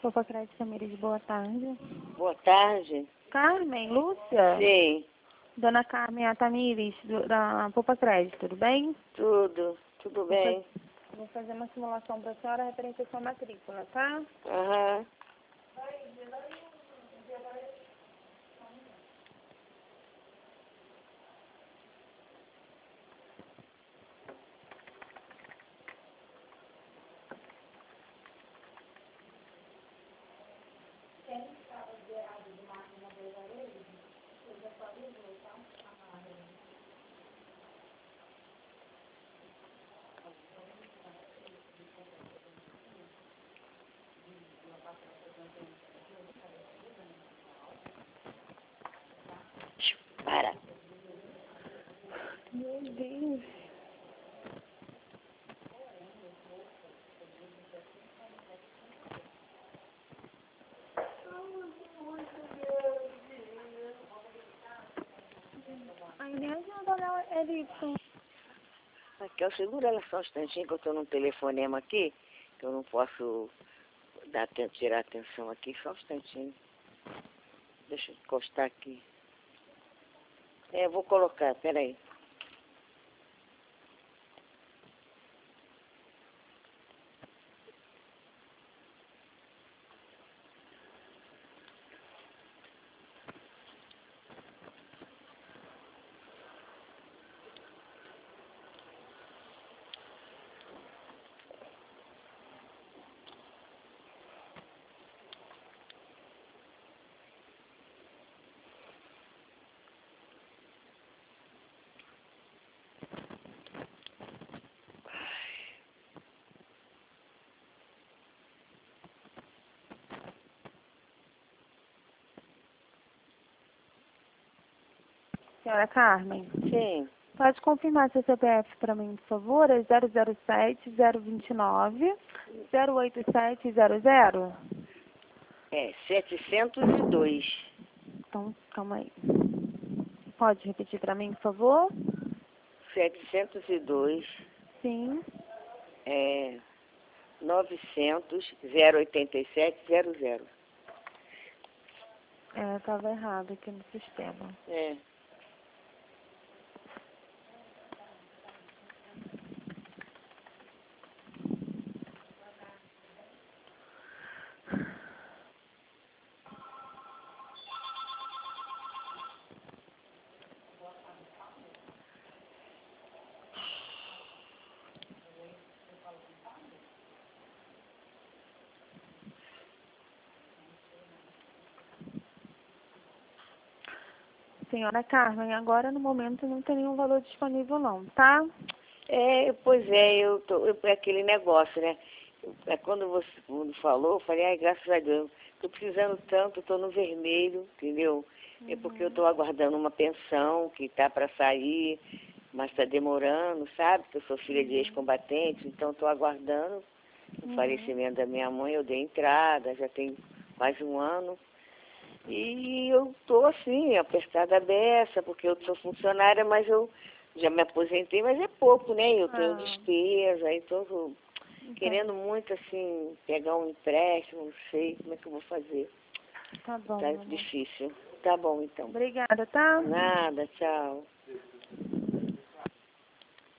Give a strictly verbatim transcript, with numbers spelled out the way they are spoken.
Popocrédito Tamires, boa tarde. Boa tarde. Carmen, Lúcia? Sim, Dona Carmen a Tamires, do- da Popocrédito, tudo bem? tudo. Tudo Vou bem? fa- Vou fazer uma simulação para a senhora referente à sua matrícula, tá? Aham. Para. Meu Deus. A Inês não dona Elipson. Raquel, segura ela só um instantinho que eu estou num telefonema aqui, que eu não posso dar, aten- tirar atenção aqui, só um instantinho. Deixa eu encostar aqui. É, vou colocar, peraí. Senhora Carmen, Sim, pode confirmar seu C P F para mim, por favor? É zero zero sete, zero dois nove, zero oito sete zero zero? é setecentos e dois. Então, calma aí. Pode repetir para mim, por favor? setecentos e dois, Sim. é, novecentos, zero oitenta e sete, zero zero. É, estava errado aqui no sistema. É. Senhora Carmen, agora no momento não tem nenhum valor disponível não, tá? É, pois é, eu tô, eu, é aquele negócio, né? Eu- é quando você quando falou, eu falei, ai, graças a Deus, tô precisando tanto, tô no vermelho, entendeu? É porque eu tô aguardando uma pensão que tá para sair, mas tá demorando, sabe? Que eu sou filha de ex-combatentes, então tô aguardando o Uhum. falecimento da minha mãe, eu dei entrada, já tem quase um ano. E eu tô assim, apertada a beça, porque eu sou funcionária, mas eu já me aposentei, mas é pouco, né? Eu tenho Ah, despesa, então tô então, querendo muito, assim, pegar um empréstimo, não sei como é que eu vou fazer. tá bom, Tá meu amor. difícil. Tá bom, então. Obrigada, tá? Nada, tchau.